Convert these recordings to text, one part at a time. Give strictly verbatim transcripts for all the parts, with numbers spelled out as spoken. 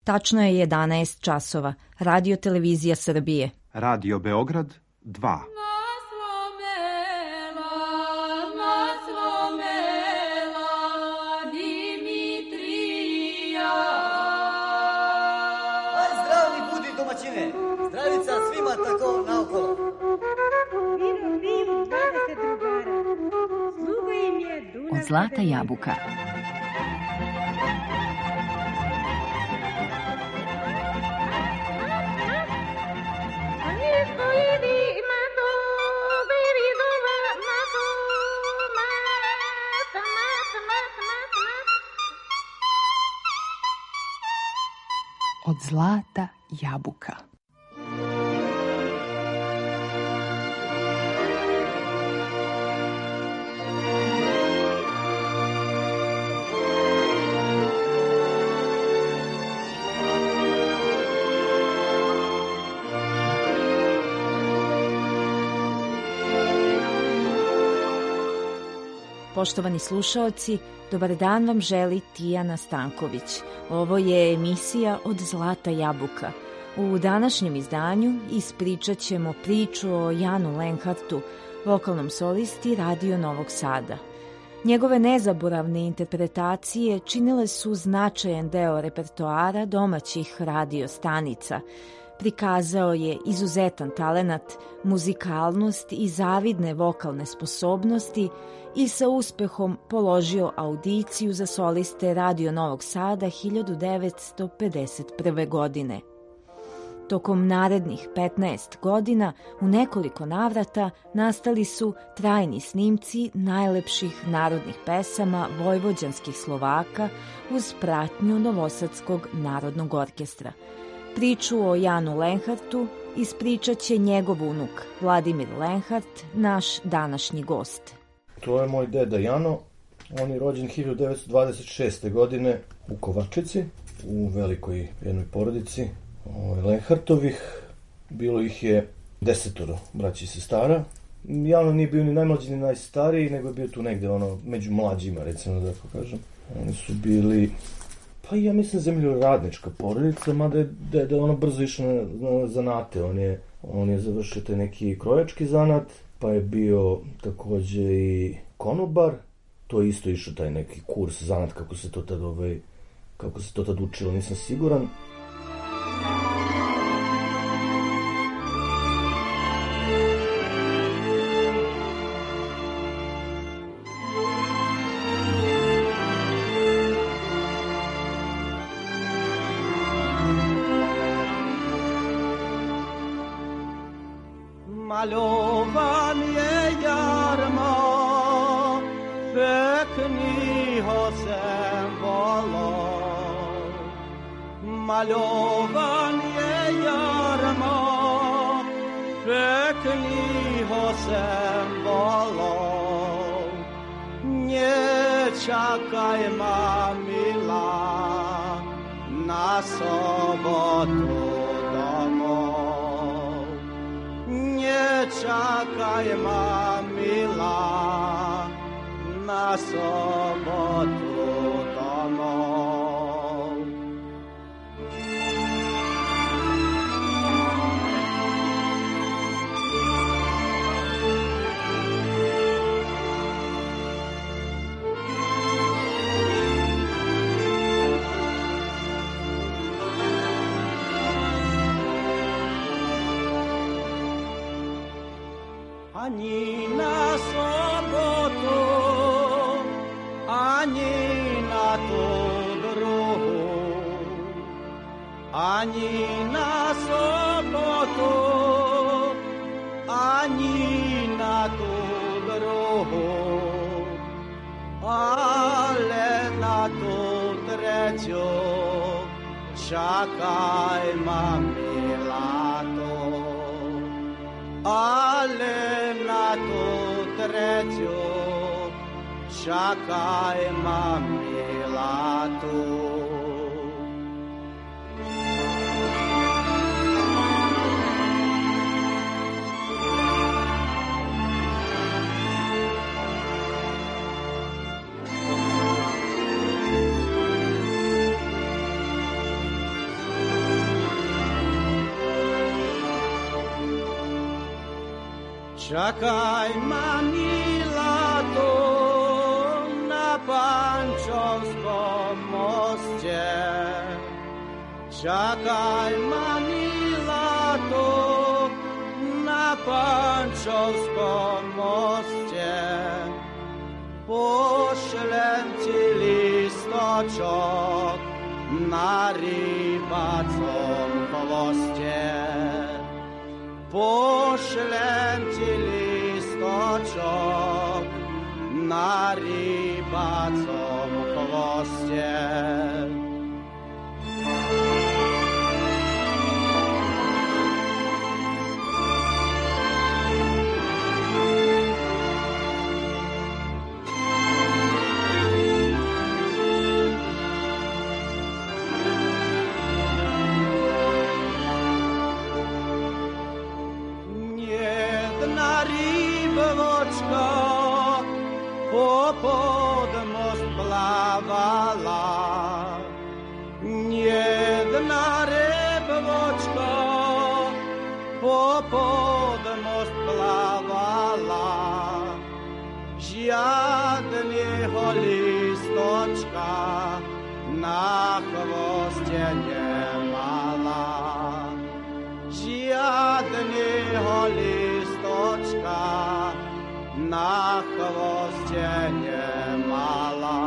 Tačno je jedanaest časova. Radio Televizija Srbije. Radio Beograd dva. Zdravi budi domaćine. Zdravica svima tako naokolo. Vino pivo, dvadeset drugara. Sluga im je Dunav. Od Zlata jabuka. Od Zlata jabuka. Poštovani slušaoci, dobar dan vam želi Tijana Stanković. Ovo je emisija Od Zlata jabuka. U današnjem izdanju ispričat ćemo priču o Janu Lenhartu, vokalnom solisti Radio Novog Sada. Njegove nezaboravne interpretacije činile su značajan deo repertoara domaćih radio stanica. Prikazao je izuzetan talenat, muzikalnost i zavidne vokalne sposobnosti i sa uspehom položio audiciju za soliste Radio Novog Sada hiljadu devetsto pedeset prve. godine. Tokom narednih petnaest godina u nekoliko navrata nastali su trajni snimci najlepših narodnih pesama vojvođanskih Slovaka uz pratnju Novosadskog narodnog orkestra. Priču o Janu Lenhartu ispričat će njegov unuk Vladimir Lenhart, naš današnji gost. To je moj deda Jano. On je rođen hiljadu devetsto dvadeset šeste. godine u Kovačici, u velikoj jednoj porodici Lenhartovih. Bilo ih je desetoro braći i sestara. Jano nije bio ni najmlađi ni najstariji, nego je bio tu negde ono, među mlađima, recimo da tako kažem. Oni su bili, pa ja mislim, zemljoradnička porodica, mada je deda ono brzo išao na, na zanate. On je, on je završio taj neki krojački zanat, pa je bio takođe i konobar. To je isto išao taj neki kurs zanat, kako se to tad, ovaj, kako se to tad učilo, nisam siguran. Maljovan je jarmo, pekniho sem volo. Maljovan je jarmo, pekniho sem volo. Nie čakaj mamila na sobotu domov. Nie čakaj mamila na sobotu domov. Ani na sobotu, ani na tu drugu, ani na sobotu, ani na tu drugu, ale na tu treću čakaj mamila to. Ale na tu treću čakaj mamila tu. Čakaj ma milá tu na Pančovskom moste. Čakaj ma milá tu na Pančovskom moste. Pošlem ti listočok na rybacom chvoste. Pošlem ti listočok na rybacom chvoste. Pod most plavala, jedna rybvočka pod most plavala, žiadneho listočka na chvoste nemala. Žiadneho listočka na chvoste nemala.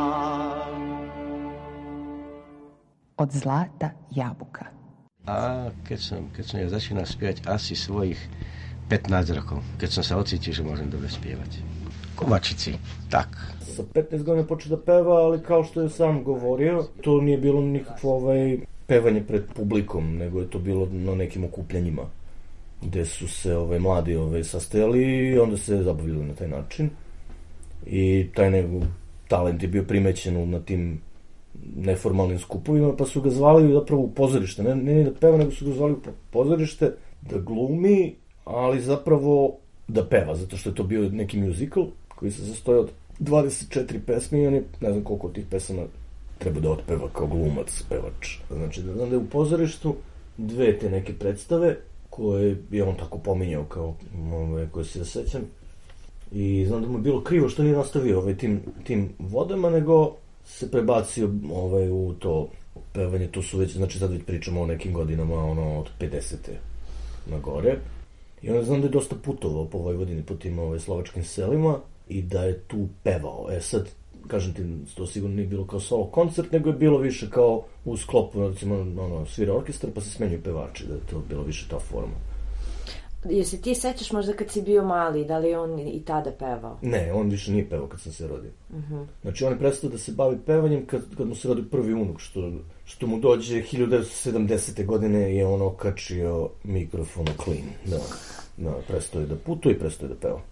Od zlata jabuka. A keď som, keď som ja začínal spievať asi svojich pätnásť rokov, keď som sa ocítil, že môžem dobre spievať. Kovačici, tak. Sa petnaest godina počeo da peva, ali kao što je sam govorio, to nije bilo nikakvo ovaj, pevanje pred publikom, nego je to bilo na nekim okupljanjima, gde su se ove, mladi ove, sastajali i onda se zabavili na taj način. I taj nego talent je bio primećen na tim neformalnim skupovima, pa su ga zvali zapravo u pozorište, ne, ne da peva, nego su ga zvali u pozorište da glumi, ali zapravo da peva, zato što je to bio neki musical koji se sastoji od dvadeset četiri pesme i on je, ne znam koliko od tih pesama treba da otpeva kao glumac, pevač. Znači, da znam da je u pozorištu dve te neke predstave koje je on tako pominjao kao ove, koje se sećam. I znam da mu je bilo krivo što nije nastavio ovaj, tim, tim vodama, nego se prebacio ovaj, u to pevanje. To su već, znači sad već pričamo o nekim godinama, ono, od pedesete na gore. I onda znam da je dosta putovao po Vojvodini, po tim ovaj, slovačkim selima i da je tu pevao. E sad, kažem ti, to sigurno nije bilo kao solo koncert, nego je bilo više kao u sklopu, recimo, ono, svira orkestar, pa se smenjuju pevači, da je to bilo više ta forma. Jesi ti sećaš možda kad si bio mali, da li je on i tada pevao? Ne, on više nije pevao kad sam se rodio. Uh-huh. Znači, on je prestao da se bavi pevanjem kad, kad mu se rodi prvi unuk, što, što mu dođe hiljadu devetsto sedamdesete godine je on okačio mikrofon u klin. Da, da, prestao je da putuje i prestao je da peva.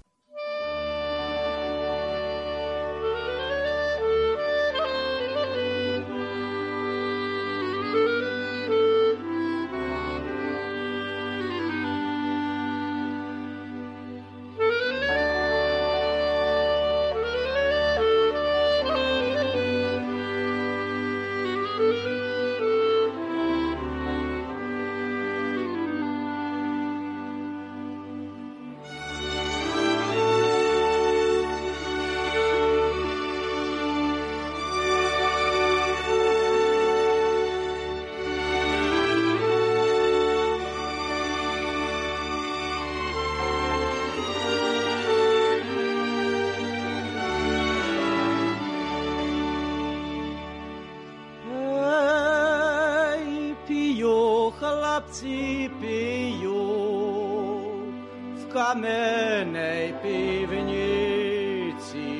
Chlapci piju v kamenej pivnici.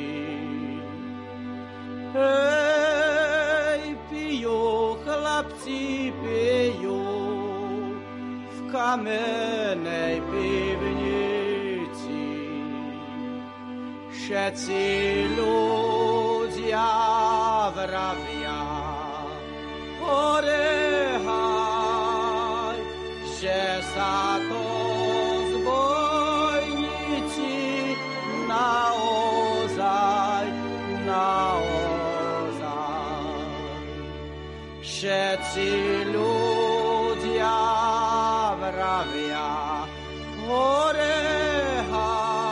Hej, piju, chlapci piju v kamenej pivnici. Všetci ľudia vravia, orehaj, že sa to zbojníci naozaj, naozaj. Všetci ľudia vravia, orehaj,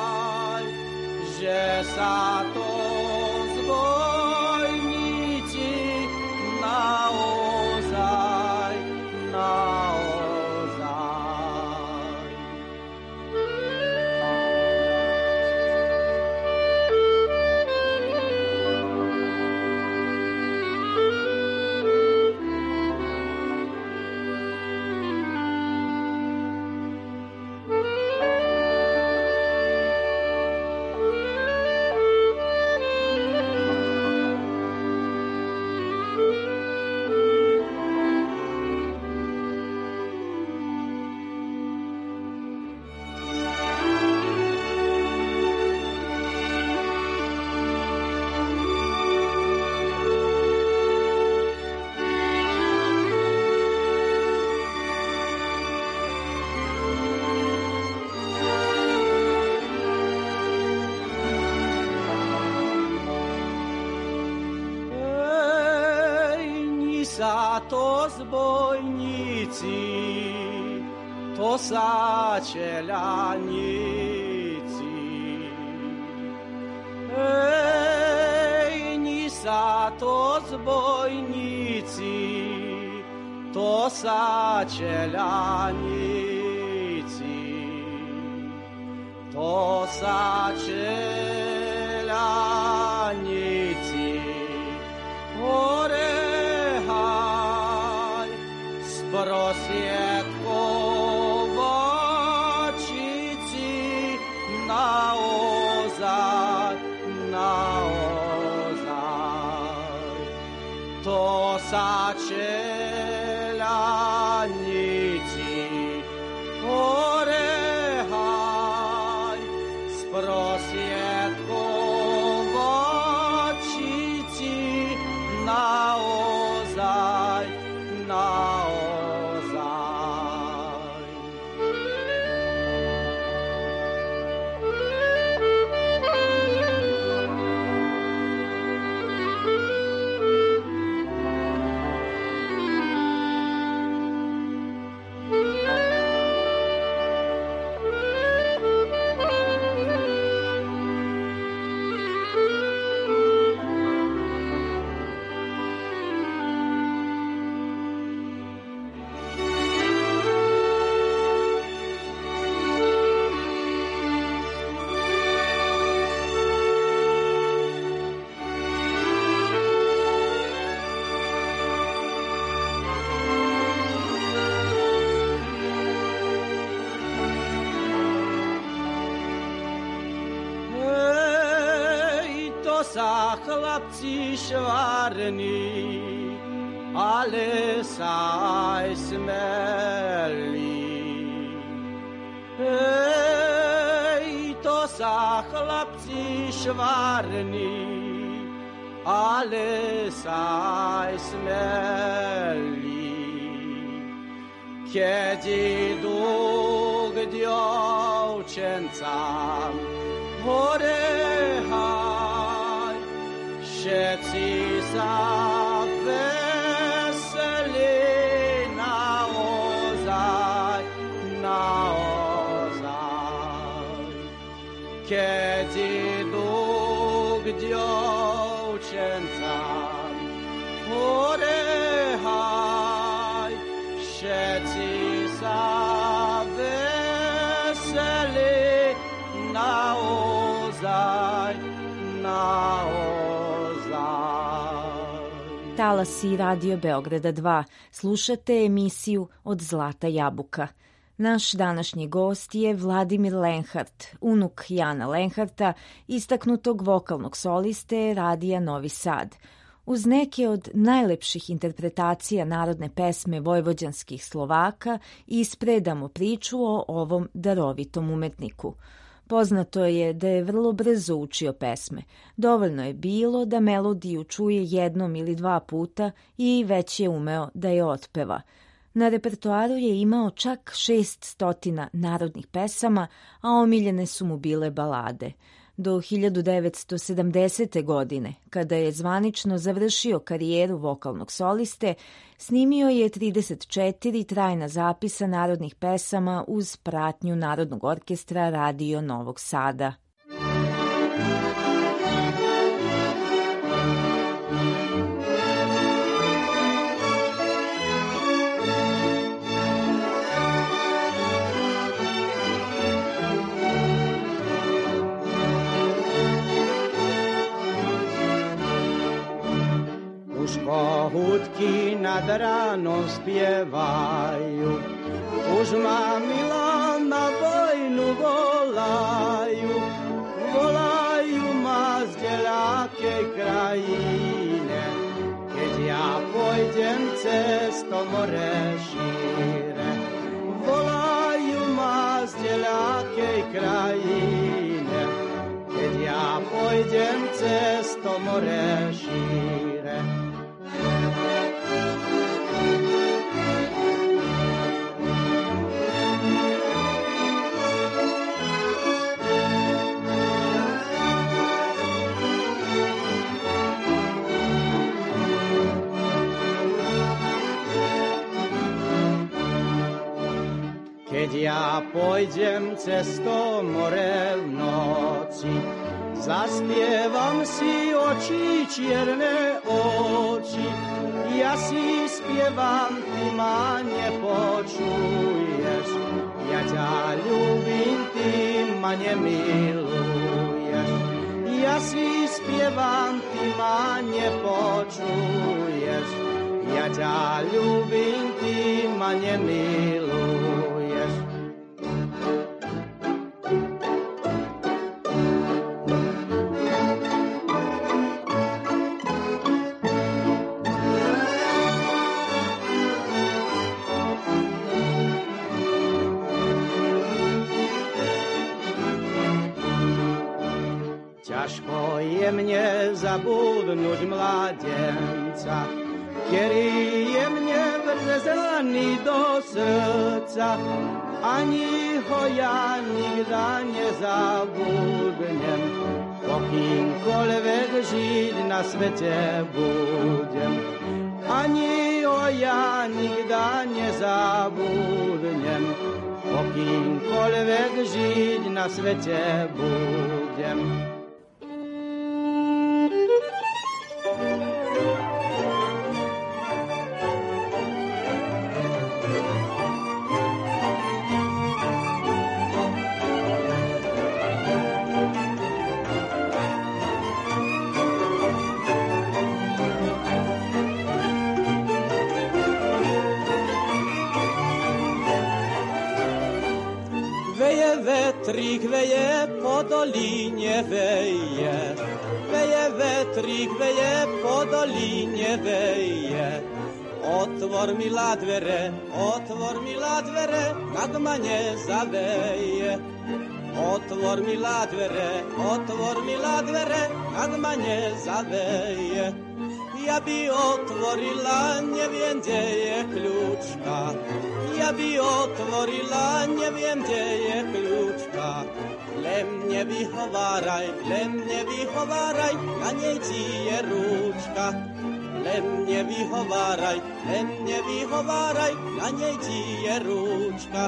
sa to zbojnici, to sa čeljanici. Ej, nisa to zbojnici, to sa čeljanici, to sa čeljanici. Orehaj, sprosjetkovačici, na ozaj, na ozaj. To sa čeljanici, orehaj, sprosjetkovačici, na ozaj, na ozaj. Sa chlapci švarni, ale saj smeli. Ej, to sa chlapci švarni, ale saj smeli. Keď idu k dievčencám, orehaj, všetci sa veseli, naozaj, naozaj. Keď idú k dievčencám, orehaj, všetci sa veseli, naozaj, naozaj. Talasi Radio Beograda dva. Slušate emisiju Od zlata jabuka. Naš današnji gost je Vladimir Lenhart, unuk Jana Lenharta, istaknutog vokalnog soliste Radija Novi Sad. Uz neke od najlepših interpretacija narodne pesme vojvođanskih Slovaka ispredamo priču o ovom darovitom umetniku. Poznato je da je vrlo brzo učio pesme. Dovoljno je bilo da melodiju čuje jednom ili dva puta i već je umeo da je otpeva. Na repertoaru je imao čak šest stotina narodnih pesama, a omiljene su mu bile balade. Do hiljadu devetsto sedamdesete. godine, kada je zvanično završio karijeru vokalnog soliste, snimio je trideset četiri trajna zapisa narodnih pesama uz pratnju Narodnog orkestra Radio Novog Sada. Kohutki nad ranom spjevaju, Užma Milana vojnu volaju, volaju mazdjeljake krajine. Keď ja pojdem cestom more šire, volaju mazdjeljake krajine. Keď ja pojdem cestom more šire. Keď ja pôjdem cez to more v noci, zaspievam si oči, čierne oči. Ja si spievam, ty ma nepočuješ. Ja ťa ľúbim, ty ma nemiluješ. Ja si spievam, ty ma nepočuješ. Ja ťa ľúbim, ty ma nemiluješ. Ťažko je mne zabudnúť mladenca, ktorý je mne vrzený do srdca. Ani ho ja nikda nezabudnem, pokýmkoľvek žiť na svete budem. Ani ho ja nikda nezabudnem, pokýmkoľvek žiť na svete budem. Vetrík veje po dolíne veje, veje vetrík veje po dolíne veje. Otvor milá dvere, otvor milá dvere, nad ma nezaveje. Otvor milá dvere, otvor milá dvere, nad ma nezaveje. Ja by otvorila, neviem, kde je kľúčka. Ja by otvorila, neviem, kde je kľúčka. Len mne vyhováraj, len mne vyhováraj, na nej ti je rúčka. Len mne vyhováraj, len mne vyhováraj, na nej ti je rúčka.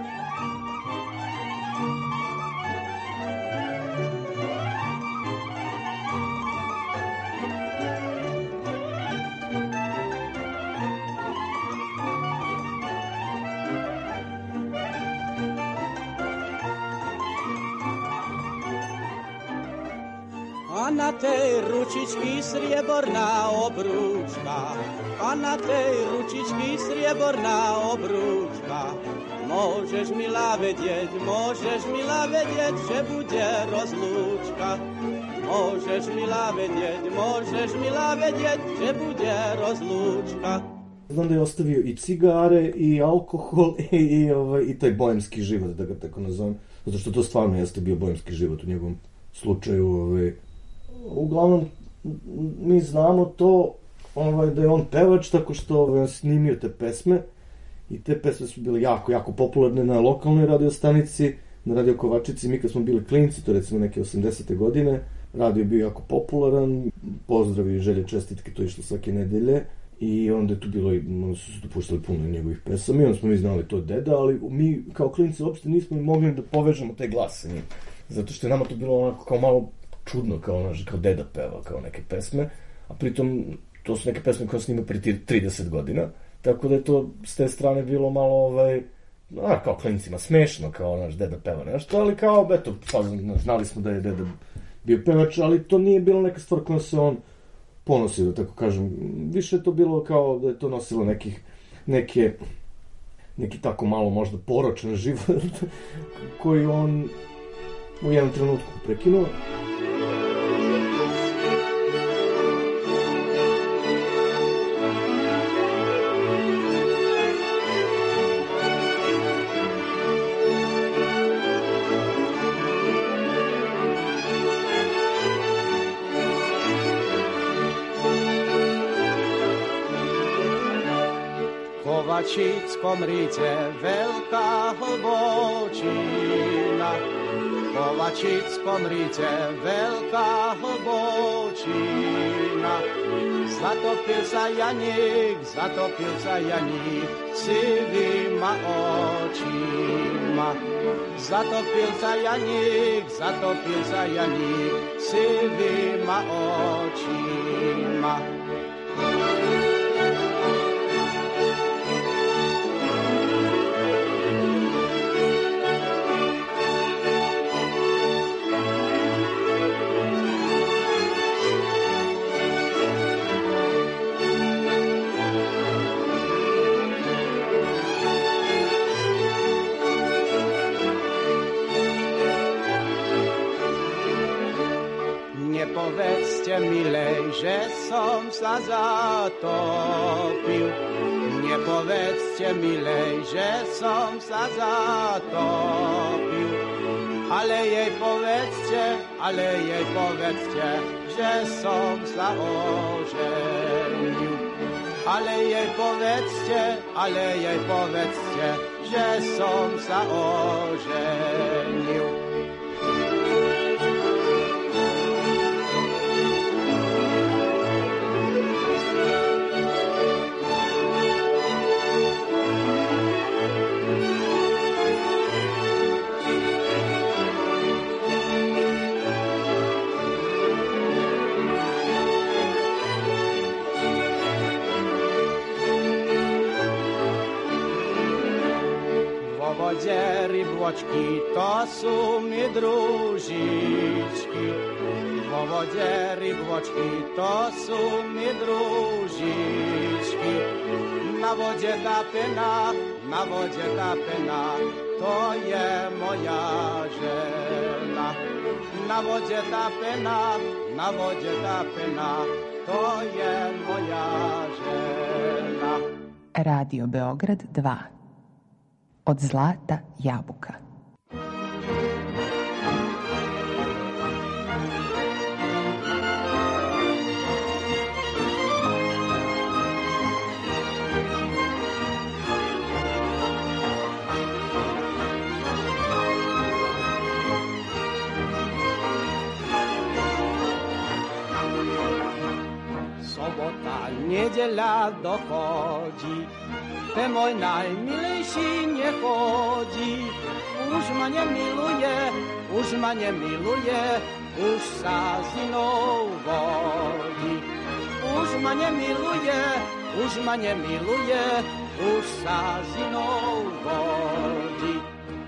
A na tej ručičky strieborná obrúčka, a na tej ručičky strieborná obrúčka. Môžeš, milá, vedieť, môžeš, milá, vedieť, že bude rozlúčka. Môžeš, milá, vedieť, môžeš, milá, vedieť, že bude rozlúčka. Znam da je ostavio i cigare, i alkohol, i, i, ovaj, i taj bojemski život, da ga tako nazovem. Zato što to stvarno jeste bio bojemski život u njegovom slučaju. Ovaj. Uglavnom, mi znamo to ovaj, da je on pevač, tako što ovaj, snimio te pesme. I te pesme su bile jako, jako popularne na lokalnoj radiostanici, na Radio Kovačici. Mi kad smo bili klinci, to recimo neke osamdesete godine, radio je bio jako popularan, pozdravi i želje, čestitke, to je išlo svake nedelje. I onda je tu bilo, onda su se dopuštali puno njegovih pesama i onda smo mi znali to deda, ali mi kao klinci uopšte nismo mogli da povežemo taj glas sa njim. Zato što je nama to bilo onako kao malo čudno, kao, ono, kao deda peva, kao neke pesme, a pritom to su neke pesme koje snima pre trideset godina, tako da je to s te strane bilo malo, ovaj, a, kao klincima smešno, kao naš deda peva nešto, ali kao, eto, pa, znali smo da je deda bio pevač, ali to nije bilo neka stvar koja se on ponosio, da tako kažem. Više je to bilo kao da je to nosilo nekih, neke, neki tako malo možda poročan život koji on u jednom trenutku prekinuo. Kovačickom rite veľká hlbočina, Kovačickom rite veľká hlbočina. Zatopil sa Janík, zatopil sa Janík, sivý sivima očima. Zatopil sa Janík, zatopil sa Janík sivima očima. Nepovedzte, milej, že som sa zatopil. Nepovedzte, milej, že som sa zatopil. Ale jej povedzte, ale jej povedzte, že som sa oženil. Ale jej povedzte, ale jej povedzte, že som sa oženil. Rybôčky, to sú mi družičky. Vo vode rybôčky, to sú mi družičky. Na vode tá pena, na vode tá pena, to je moja žena. Na vode tá pena, na vode tá pena, to je moja žena. Radio Beograd dva. Od zlata jabuka. Sobota, nedeľa dochodí, te môj najmilejší nechodí. Už ma nemiluje, už ma nemiluje, už sa s inou vodí. Už ma nemiluje, už ma nemiluje, už sa s inou vodí.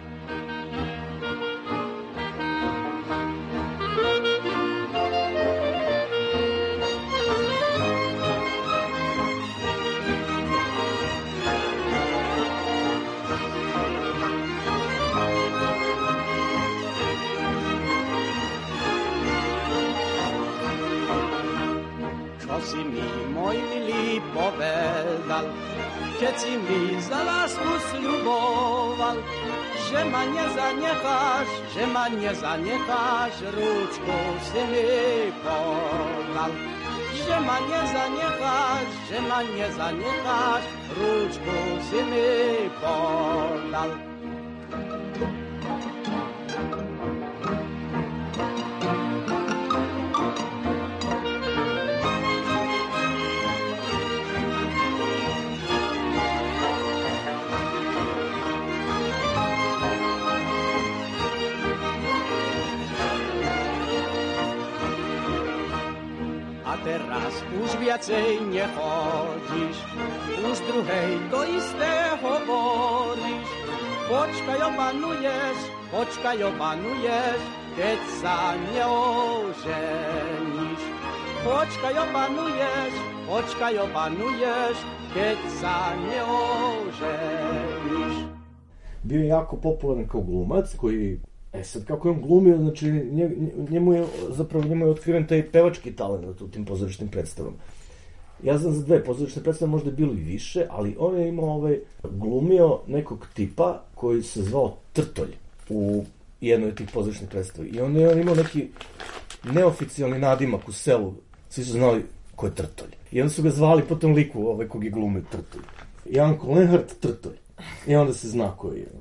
Si mi, môj milý, povedal, keď si mi za lásku sľuboval, že ma nezanecháš, že ma nezanecháš, rúčku si mi podal. Že ma nezanecháš, že ma nezanecháš, rúčku si mi podal. Teraz už viacej nechodíš, už druhej to isté hovoríš. Počkaj, opanuješ, počkaj, opanuješ, keď sa neoženíš. Počkaj, opanuješ, počkaj, opanuješ, keď sa neoženíš. Bio je jako popularan kao glumac koji... E sad, kako je on glumio, znači, njemu je, zapravo, njemu je otkriven taj pevački talent u tim pozorišnim predstavama. Ja znam za dve pozorišne predstave, možda je bilo i više, ali on je imao ovaj, glumio nekog tipa koji se zvao Trtolj u jednoj od tih pozorišnih predstava. I on je on imao neki neoficijalni nadimak u selu, svi su znali ko je Trtolj. I onda su ga zvali po tom liku ovaj, kog je glumio Trtolj. Janko Lenhart Trtolj. I onda se zna ko je.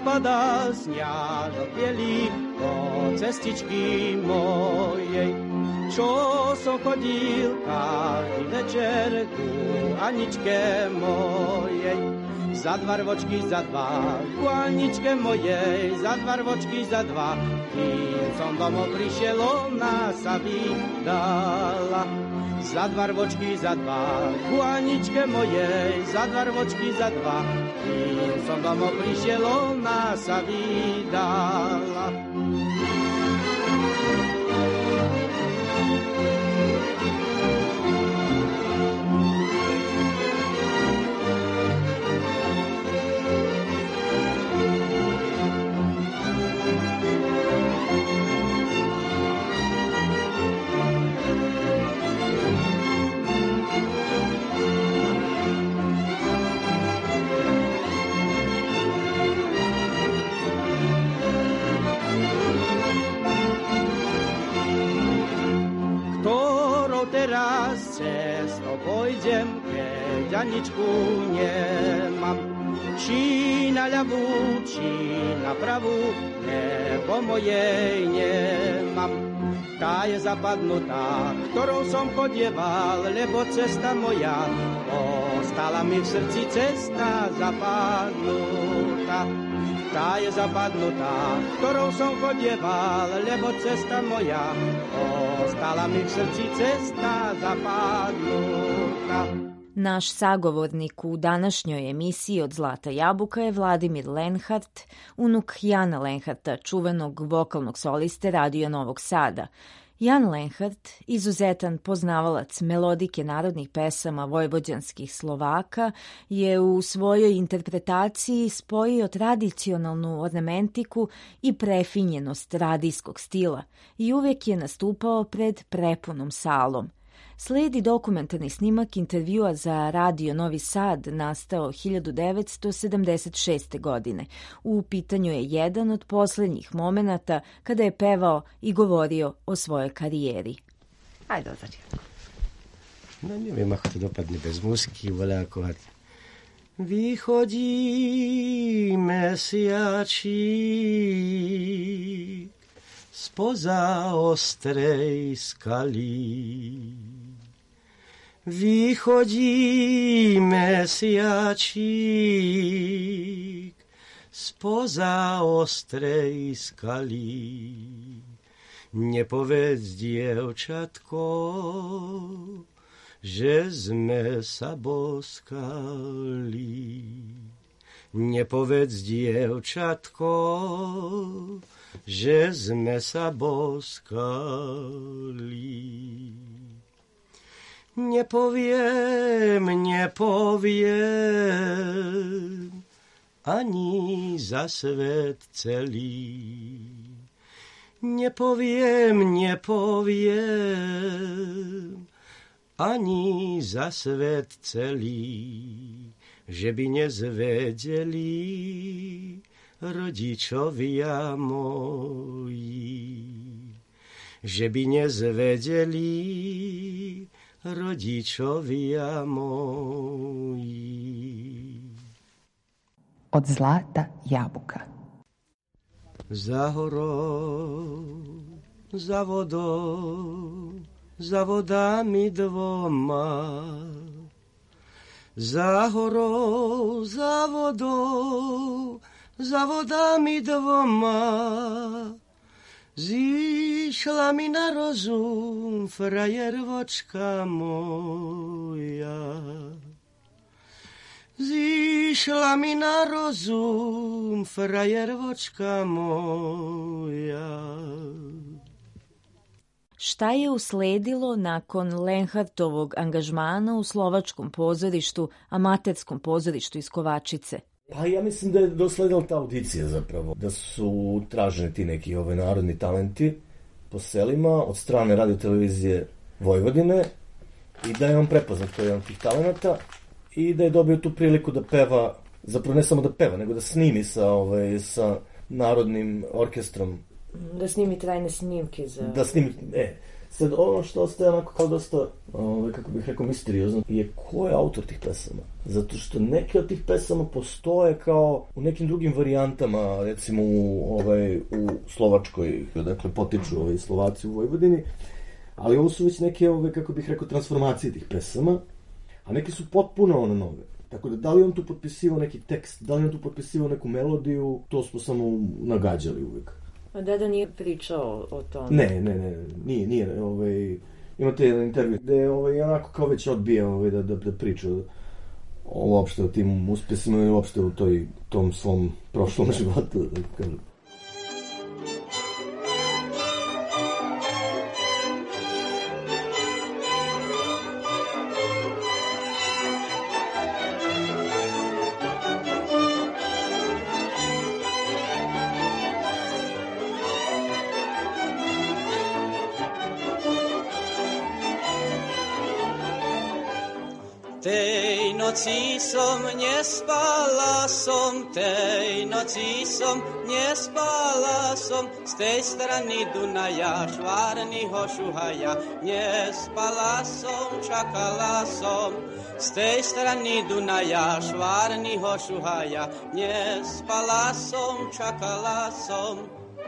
zapada sniażok bieli po cestičky mojej. Čo som chodil každý večer ku Aničke mojej. Za dva rvočky, za dva, ku Aničke mojej, za dva rvočky, za dva. Kým som domov prišiel, ona sa vydala. Za dva rvočky, za dva, ku Aničke mojej, za dva rvočky, za dva. Kým som domov prišiel, ona sa vydala. Teraz cestou pôjdem, keď Aničku nemám. Či na ľavú, či na pravú, nebo mojej nemám. Tá je zapadnutá, ktorou som chodieval, lebo cesta moja ostala mi v srdci cesta zapadnutá. Tá je zapadnutá, ktorou som chodieval, lebo cesta moja ostala mi v srdci cesta zapadnutá. Naš sagovornik u današnjoj emisiji Od zlata jabuka je Vladimir Lenhart, unuk Jana Lenharta, čuvenog vokalnog soliste Radio Novog Sada. Jan Lenhart, izuzetan poznavalac melodike narodnih pesama vojvođanskih Slovaka, je u svojoj interpretaciji spojio tradicionalnu ornamentiku i prefinjenost radijskog stila i uvijek je nastupao pred prepunom salom. Slijedi dokumentarni snimak intervjua za Radio Novi Sad nastao hiljadu devetsto sedamdeset šeste. godine. U pitanju je jedan od posljednjih momenata kada je pevao i govorio o svojoj karijeri. Ajde, ozari. No nie wiem, ako to dopadnie bez muzyki, wolę akurat. Wychodzi Mesjacik spoza ostrej skali. Wychodzi Mesjacik spoza ostrej skali. Nie powiedz, dziewczatko, że sme sa boskali. Nie powiedz, dziewczatko, że sme sa boskali. Nie powiem, nie powiem, ani za svet celý. Nie powiem, nie powiem, ani za svet celý, že by nezvedeli rodičovia moji, že by nezvedeli rodičovia moji. Od zlata jabuka. Za horou, za vodou, za vodami dvoma. Za horou, za vodou, za vodami dvoma. Zišla mi na rozum frajervočka moja. Zišla mi na rozum frajervočka moja. Šta je usledilo nakon Lenhartovog angažmana u slovačkom pozorištu, amaterskom pozorištu iz Kovačice? Pa ja mislim da je dosledila ta audicija zapravo, da su traženi ti neki ove narodni talenti po selima od strane radiotelevizije Vojvodine i da je on prepoznat kao jedan tih talenata i da je dobio tu priliku da peva, zapravo ne samo da peva, nego da snimi sa, ovaj, sa narodnim orkestrom. Da snimi trajne snimke za... Da snimi, e, Sad, ono što ostaje onako kao dosta, ovaj, kako bih rekao, misteriozno, je ko je autor tih pesama. Zato što neke od tih pesama postoje kao u nekim drugim varijantama, recimo u, ovaj, u Slovačkoj, dakle potiču ovaj, Slovaci u Vojvodini, ali ovo su već neke, ovaj, kako bih rekao, transformacije tih pesama, a neke su potpuno ono nove. Tako da, da li on tu potpisivao neki tekst, da li on tu potpisivao neku melodiju, to smo samo nagađali uvijek. A deda nije pričao o tome? Ne, ne, ne, nije, nije, ovaj, imate jedan intervju gde ovaj, onako kao već odbija ovaj, da, da, da priča o, uopšte o tim uspjesima i uopšte u toj, tom svom prošlom životu, da kažem. Tej noci som nespala som, tej noci som nespala som, z tej strany Dunaja, švárnyho šuhaja, nespala som, čakala som. Z tej strany Dunaja, švárnyho šuhaja, nespala som, čakala som.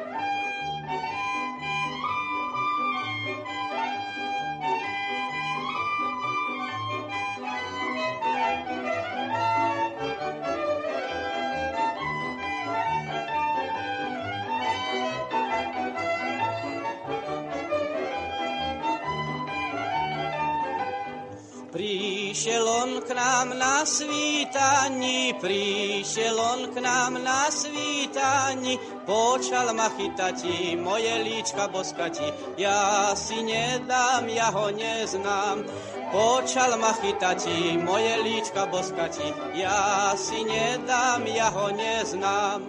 Prišiel on k nám na svítaní, prišiel on k nám na svítaní, počal ma chytati, moje líčka boskati, ja si nedám, ja ho neznám. Počal ma chytati, moje líčka boskati, ja si nedám, ja ho neznám.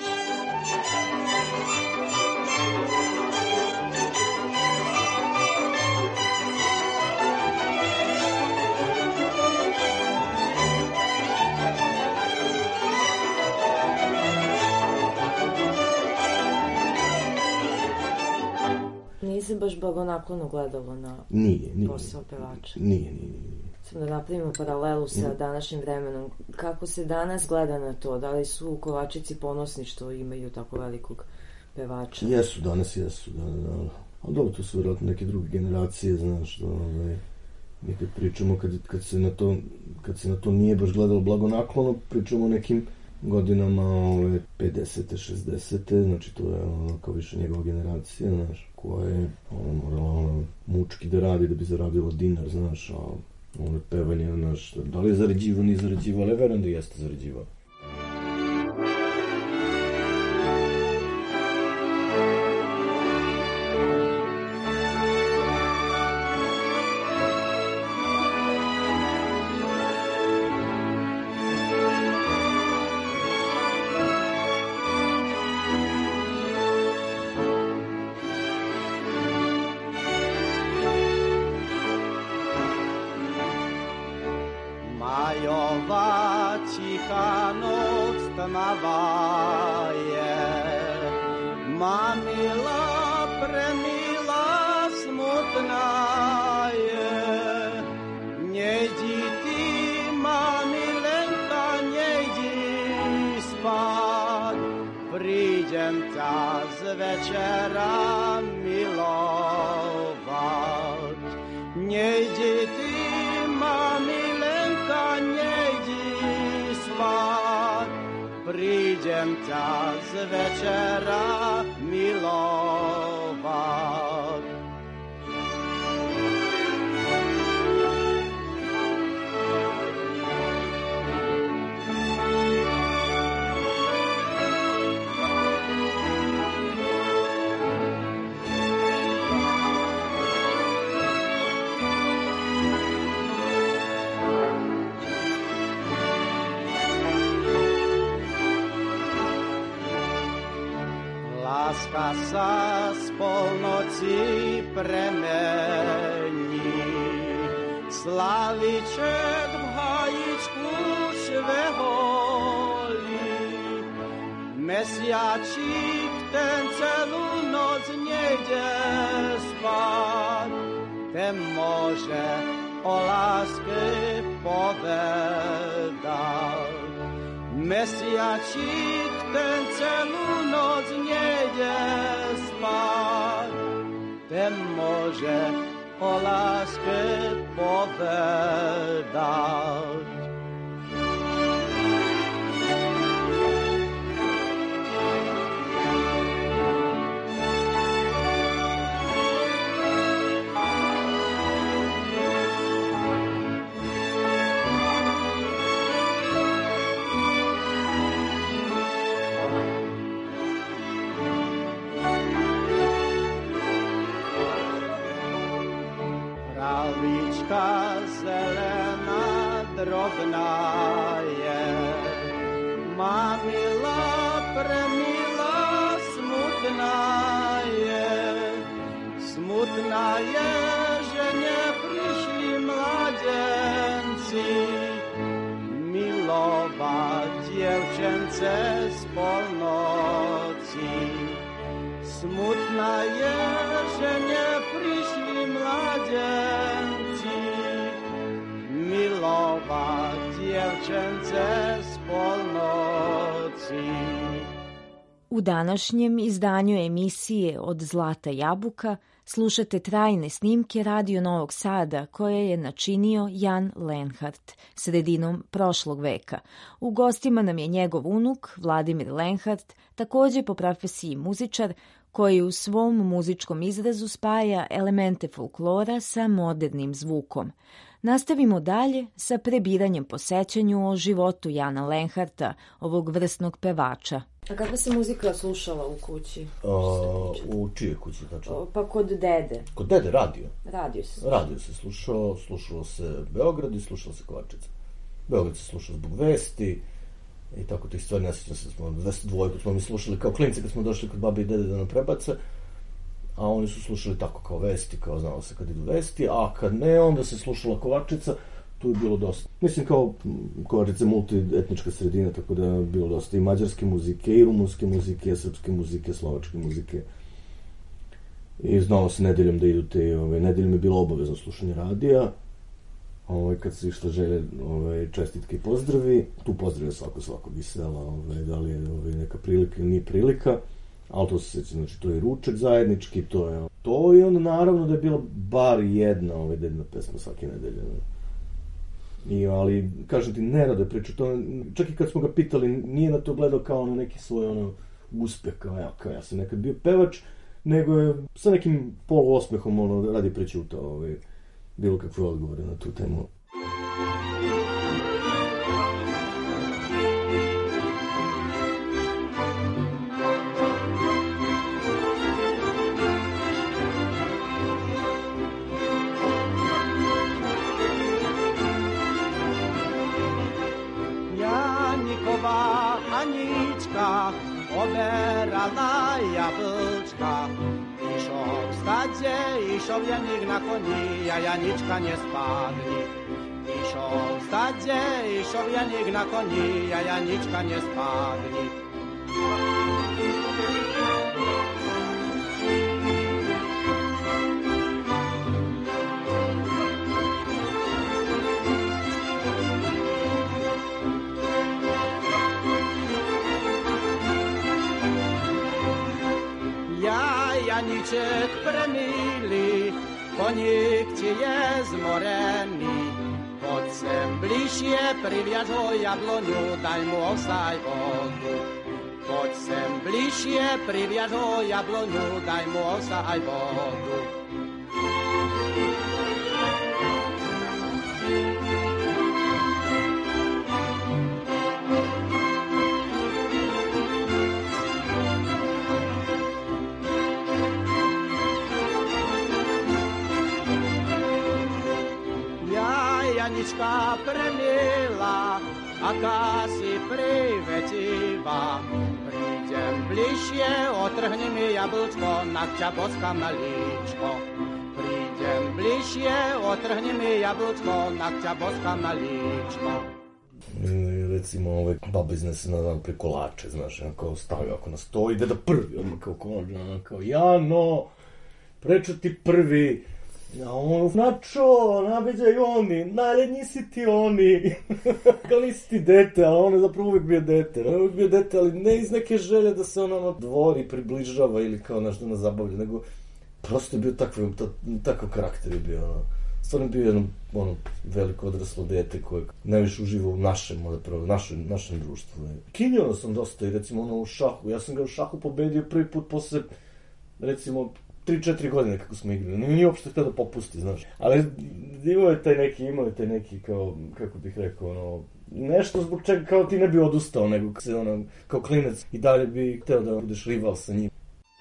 Nisi baš blagonaklono gledalo na nije, nije, posao pevača. Nije, nije, nije. Samo da napravimo paralelu sa nije. Današnjim vremenom. Kako se danas gleda na to? Da li su Kovačici ponosni što imaju tako velikog pevača? Jesu, danas jesu, da, da, da. Ali dobro, to su vjerojatno neke druge generacije, znaš, da, ovaj, mi kad pričamo, kad, kad, se na to, kad se na to nije baš gledalo blagonaklono, pričamo o nekim godinama ove pedesete, šezdesete, znači to je ono kao više njegova generacija, znaš, koja je ono, morala ono, mučki da radi da bi zaradilo dinar, znaš, a ono pevanje, znaš, da li je zarađivo, nije zarađivo, ali verujem da jeste zarađivo. Majova ticha noc tmavá je, mamila premila smutná je. Nejdi ty, mamilenka, nejdi spát, prídem ťa z večera milovat. Nejdi ty, mamilenka, nejdi spát, prídem ťa z večera milovat. Láska sa z polnoci premení, slaviček v hajičku šveholí. Mesiačík ten celú noc ne neđe spać, te može o laske poveda. Mesija čik ten celu noc neđe spać, te može o laske poveda. Pravička zelena drobna je, mamila premila smutna je, smutna je že ne prišli mladenci, milova djevčence s polnoci. Smutna je že ne prišli mladenci, milova djevčence s polnoci. U današnjem izdanju emisije Od zlata jabuka slušate trajne snimke Radio Novog Sada koje je načinio Jan Lenhart sredinom prošlog veka. U gostima nam je njegov unuk Vladimir Lenhart, takođe po profesiji muzičar, koji u svom muzičkom izrazu spaja elemente folklora sa modernim zvukom. Nastavimo dalje sa prebiranjem po sećanju o životu Jana Lenharta, ovog vrsnog pevača. A kakva se muzika slušala u kući? A, u čije kući? Znači? Pa kod dede. Kod dede radio? Radio se slušao. Radio se slušao, slušalo se Beograd i slušalo se Kovačica. Beograd se slušao zbog vesti i tako tih stvari. Ne sjećam se da smo dvesta dvojku smo mi slušali kao klinci kad smo došli kod babe i dede da nam prebace, a oni su slušali tako kao vesti, kao znalo se kad idu vesti, a kad ne, onda se slušala Kovačica, tu je bilo dosta. Mislim kao Kovačica multietnička sredina, tako da je bilo dosta i mađarske muzike, i rumunske muzike, srpske muzike, slovačke muzike. I znalo se nedeljom da idu te, ove, nedeljom je bilo obavezno slušanje radija, ove, kad se išla želje ove, čestitke i pozdravi, tu pozdravio svako svakog iz sela, ove, da li je ove, neka prilika ili nije prilika, ali to se seća, znači to je ručak zajednički, to je to i onda naravno da je bila bar jedna ove, dedna pesma svake nedelje. I, ali, kažem ti, ne rade priču, to, čak i kad smo ga pitali, nije na to gledao kao na neki svoj ono, uspeh, kao ja, kao ja sam nekad bio pevač, nego je sa nekim poluosmehom ono, radi prećutao ovaj, bilo kakve odgovore na tu temu. Janikova Anička oberala jablčka, išo v stadzie, išo vjanik na koni, a Janička nie spadni. Išo v stadzie, išo vjanik na koni, a Janička nie spadni. Janiček premili, konik ci je zmoreni, pod sem bližje priviaž ho jabloniu, daj mu osaj vodu. Pod sem bližje priviaž ho jabloniu, daj mu osaj vodu. Janička premila, aká si privetivá. Prídem bližšie, otrhni mi jablčko, na ťa boskám na líčko. Prídem bližšie, otrhni mi jablčko, na ťa boskám na líčko. recimo ove baba iznese na dan pre kolače, znaš, kao stavio ako na sto, ide da prvi, odmah kao konačno, kao Jano, preču ti prvi, a on, Načo, nabeđaj oni, najlednji si ti oni, kao nisi ti dete, a on je zapravo uvijek bio dete, on je uvijek bio dete, ali ne iz neke želje da se ono dvori, približava ili kao nešto nas zabavlja, nego prosto je bio takav, takav karakter je bio, ono. Stvarno je bio jedno ono, veliko odraslo dete koje najviše uživa u našem, zapravo, našem, našem društvu. Kinjao sam dosta i recimo ono u šahu. Ja sam ga u šahu pobedio prvi put posle, recimo, tri četiri godine kako smo igrali. Nije uopšte htio da popusti, znaš. Ali imao je taj neki, imao je taj neki, kao, kako bih rekao, ono, nešto zbog čega kao ti ne bi odustao, nego se, ono, kao klinac i dalje bi hteo da budeš rival sa njim.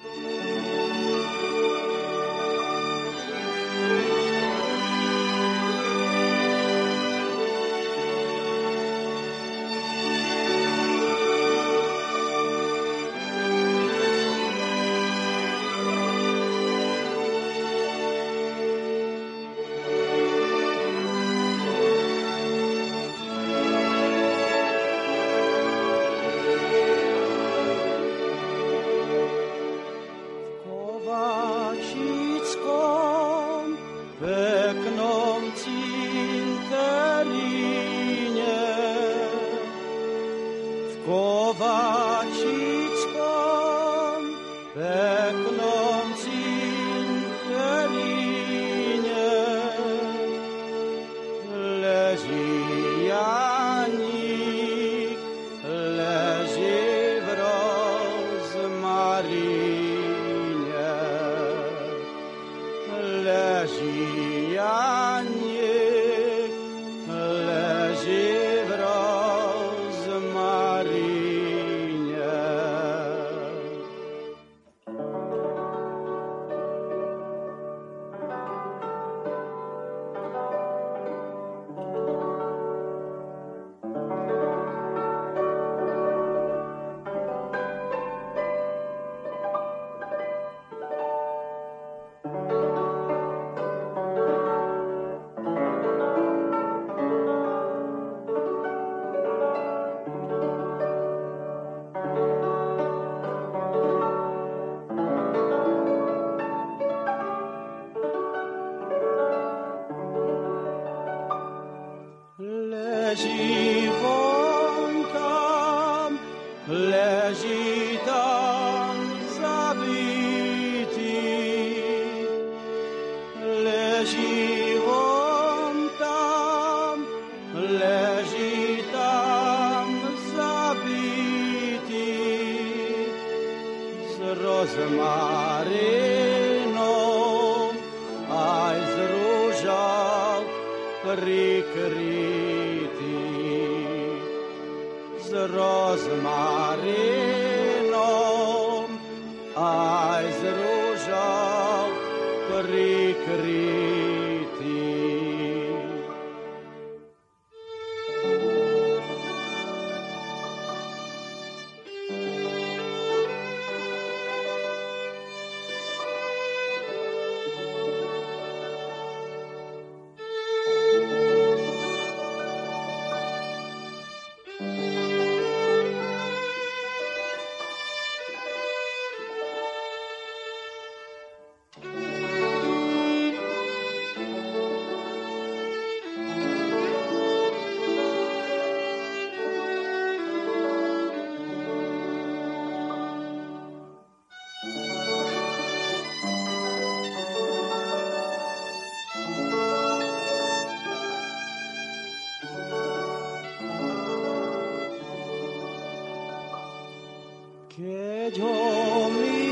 Keď ho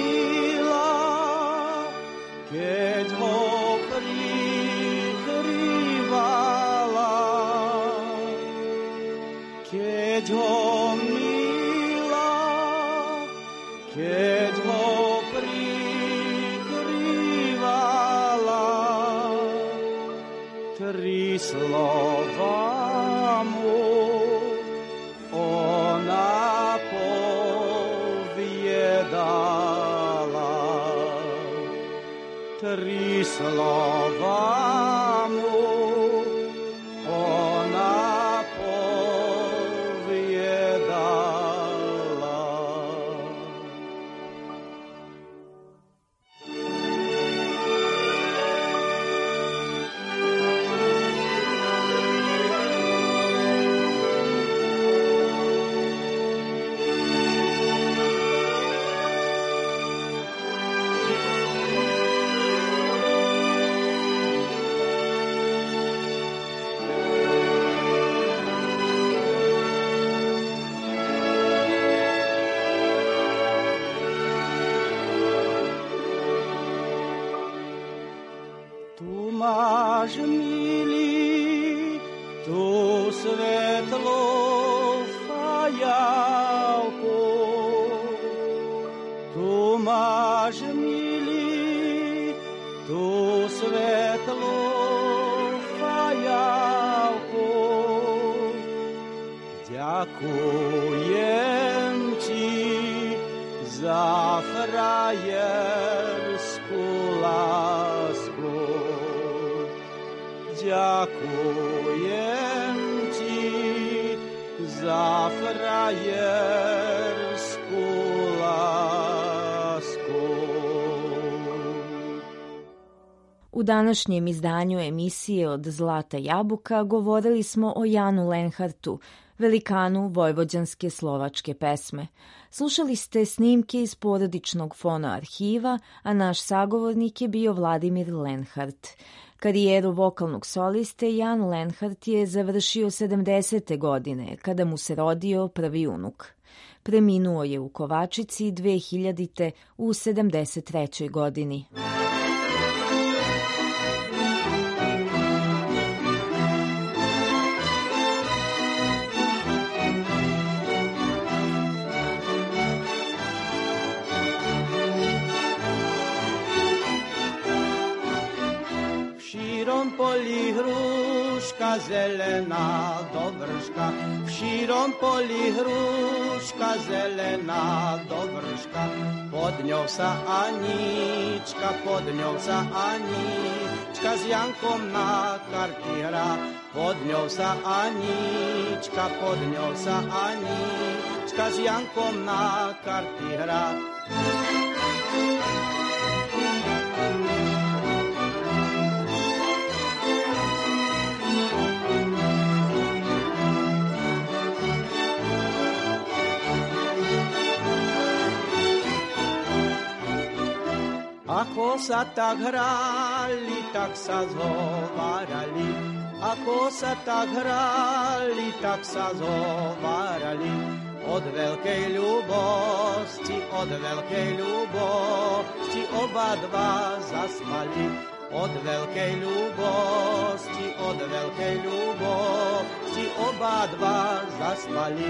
milá, keď ho prikrývala, keď ho milá, keď ho prikrývala, tri slova mu ona povedala, tri slova mu ona povedala. svetlo fajavku. Tu máš, milý, tu svetlo fajavku. Ďakujem ti za frajersku lásku. Ďakujem ti za frajersku lásku. U današnjem izdanju emisije Od zlata jabuka govorili smo o Janu Lenhartu, velikanu vojvođanske slovačke pesme. Slušali ste snimke iz porodičnog fono arhiva, a naš sagovornik je bio Vladimir Lenhart. Karijeru vokalnog soliste Jan Lenhart je završio sedamdesete godine, kada mu se rodio prvi unuk. Preminuo je u Kovačici dve hiljadite u sedamdeset trećoj godini. Polji hruška zelena do vrška, v širom polji hruška zelena do vrška. Pod njou sa Anička, pod njou sa Anička s Jankom na karti hra. Pod njou sa Anička, pod njou sa Anička s Jankom na karti hra. Ako sa tak hrali, tak sa zhovarali. Ako sa tak hrali, tak sa zhovarali. Od veľkej ľubosti, od veľkej ľubosti oba dva zaspali. Od veľkej ľubosti, od veľkej ľubosti oba dva zaspali.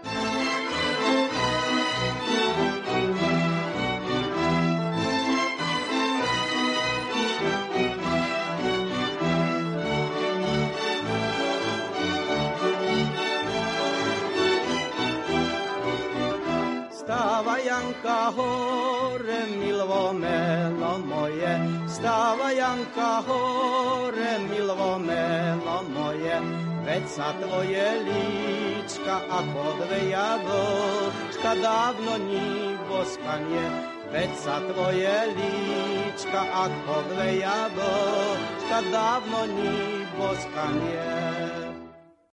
Stáva Janka hore, milvo meno moje, stáva Janka hore, milvo meno moje. Veď sa tvoje líčka ako dve jablčka dávno ní boskanie. Veď sa tvoje líčka ako dve jablčka dávno ní boskanie.